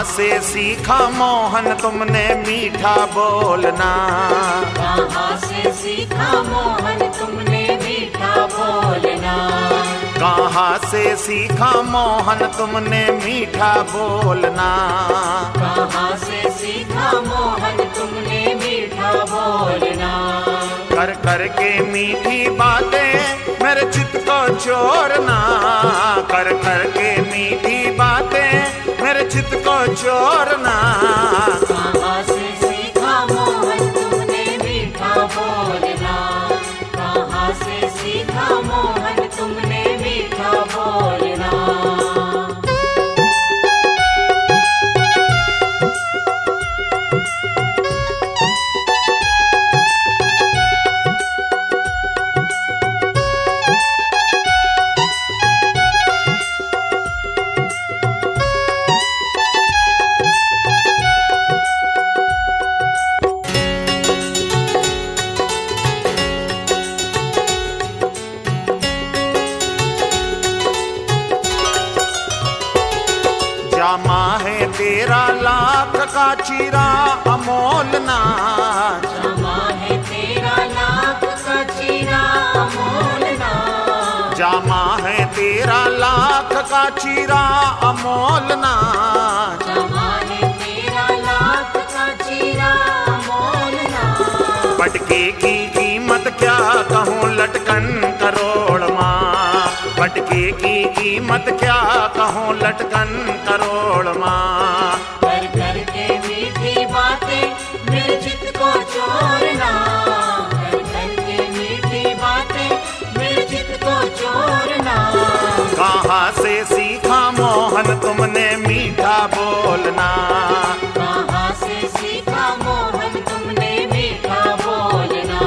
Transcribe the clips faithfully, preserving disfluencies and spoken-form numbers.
से सीखा मोहन तुमने मीठा बोलना? कहाँ से सीखा मोहन तुमने मीठा बोलना? कहाँ से सीखा मोहन तुमने मीठा बोलना? कहाँ से सीखा मोहन तुमने मीठा बोलना? कर कर के मीठी बातें मेरे चित्त को चोरना, कर कर के मीठी बातें मेरे चित्त को चोरना। कहाँ से सीखा मोहन तुमने मीठा बोलना? कहाँ से सीखा मोहन तुमने मीठा बोलना? जामा है तेरा लाख का चीरा अमोलना, जामा है तेरा लाख का चीरा अमोलना। जामा है तेरा लाख का चीरा अमोलना। जामा है तेरा लाख का चीरा अमोलना। पटके की कीमत क्या कहूँ लटकन करोड़ माँ, पटके की कीमत क्या कहूँ लटकन करोड़ माँ। कर कर के मीठी बातें मेरे चित्त को चोरना, कर कर के मीठी बातें मेरे चित्त को चोरना। कहाँ से सीखा मोहन तुमने मीठा बोलना? कहाँ से सीखा मोहन तुमने मीठा बोलना?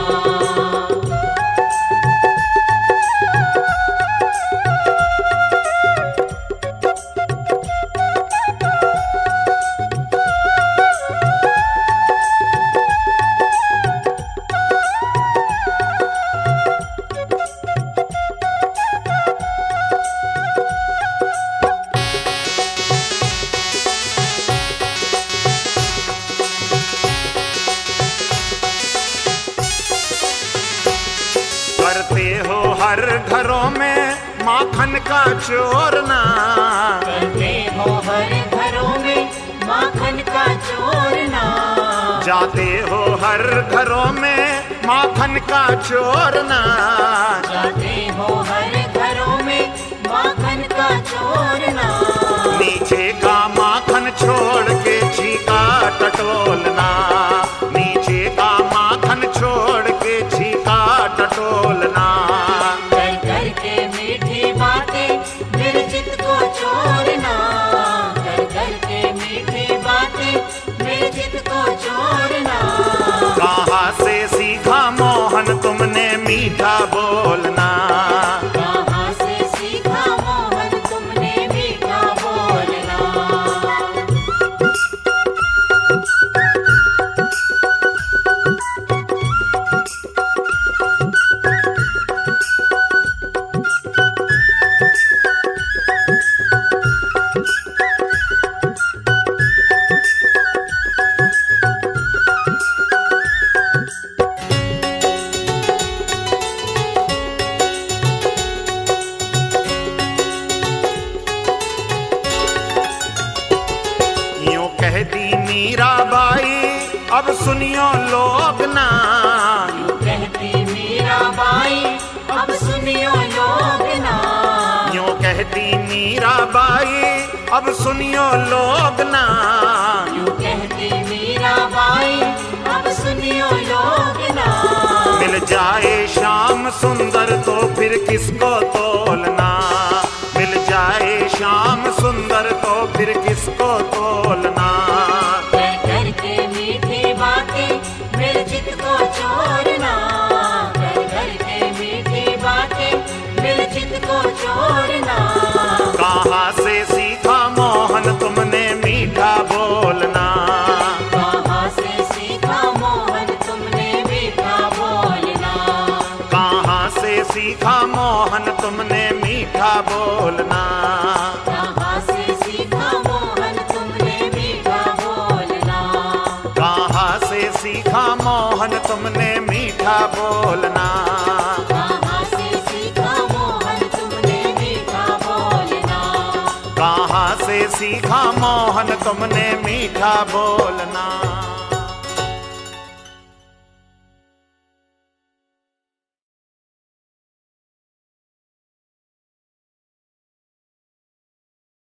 करते हो हर घरों में माखन का चोरना, करते हो हर घरों में माखन का चोरना। जाते हो हर घरों में माखन का चोरना। जाते हो हर घरों में माखन का चोरना। नीचे का माखन छोड़ के छीका टटोलना, नीचे का माखन छोड़ के छीका टटोलना। कर कर के मीठी बातें मेरे चित्त को चोरना, कर कर के मीठी बातें मेरे चित्त को चोरना। कहाँ से सीखा मोहन तुमने मीठा बोलना? कहाँ से सीखा मोहन तुमने मीठा बोलना? यूं कहती मीराबाई अब सुनियो लोग ना, यूं कहती मीराबाई अब सुनियो लोग ना। यूं कहती मीराबाई अब सुनियो लोग ना। यूं कहती मीराबाई अब सुनियो लोग ना। मिल जाए श्याम सुंदर तो फिर किसको तोलना, मिल जाए श्याम सुंदर तो फिर किसको तोलना। कर कर के मीठी बातें मेरे चित्त को चोरना, कर कर के मीठी बातें मेरे चित्त को चोरना। कहाँ से सीखा मोहन तुमने मीठा बोलना? कहाँ से सीखा मोहन तुमने मीठा बोलना? कहाँ से सीखा मोहन तुमने मीठा बोलना? कहाँ से सीखा मोहन तुमने मीठा सीखा मोहन तुमने मीठा बोलना? कहाँ से सीखा मोहन तुमने मीठा बोलना? कहाँ से सीखा मोहन तुमने मीठा बोलना?